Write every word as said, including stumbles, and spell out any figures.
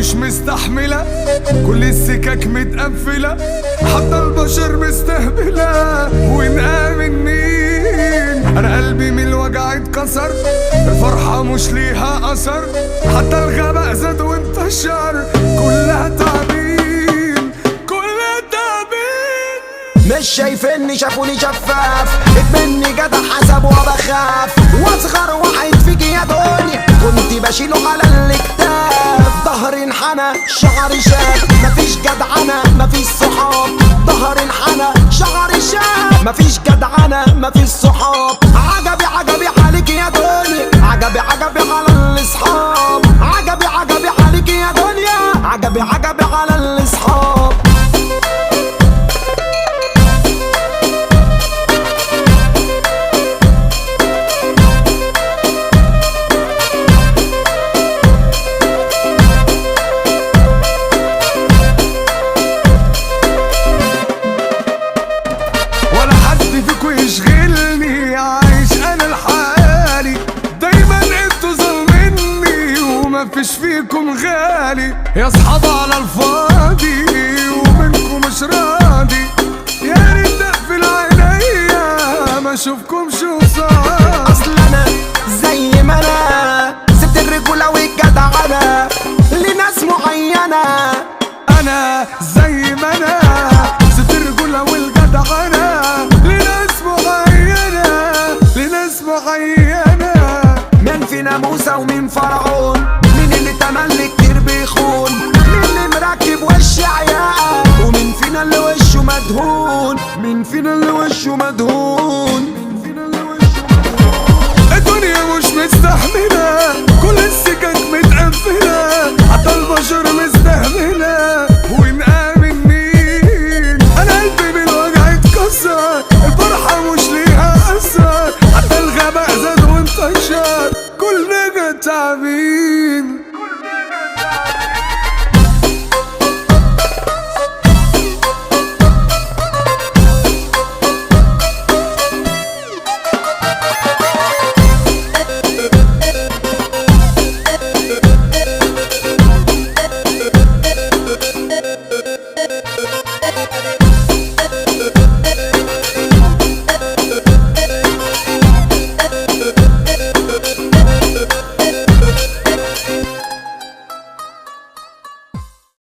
مش مستحملة، كل السكك متقفلة، حتى البشر مستهبلة. ونآمن مين؟ أنا قلبي من الوجع اتكسر، الفرحة مش ليها أثر، حتى الغباء زاد وانتشر. كلها تعبين كلها تعبين. مش شايفني شافوني شفاف، اتمني جدع حسب وبخاف، واصغر واحد فيكي يا دنيا كنت بشيله على الاكتاف. ظهري انحنى شعري شاب، مفيش جدعنة مفيش صحاب. ظهري انحنى شعري شاب، مفيش جدعنة مفيش صحاب. عجبي عجبي حالك يا دنيا، عجبي عجبي على الاصحاب. عجبي عجبي حالك يا دنيا، عجبي عجبي على الاصحاب. يشغلني عايش انا لحالي، دايما انتوا ظالميني ومفيش فيكم غالي. يا اصحاب على الفاضي ومنكم مش راضي، يا ريت اقفل عينيا ما اشوفكمش قصادي. اصل انا زي ما انا سبت الرجوله والجدعنه لناس معينه. انا زي ما انا سبت الرجوله والجدعنه لناس معينة لناس معينة. مين فينا موسى ومين فرعون؟ مين اللي تملك كتير بيخون؟ مين اللي مركب وش عياء؟ ومين فينا اللي وشه مدهون؟ مين فينا اللي وشه مدهون؟ الدنيا مش مستحملة، كل السكك متقفلة، حتى البشر مستهبلة. ونآمن مين؟ أنا قلبي بالوجع اتكسر، الفرحة مش ليها أثر، حتى الغباء زاد وانتشر. كلنا تعبين.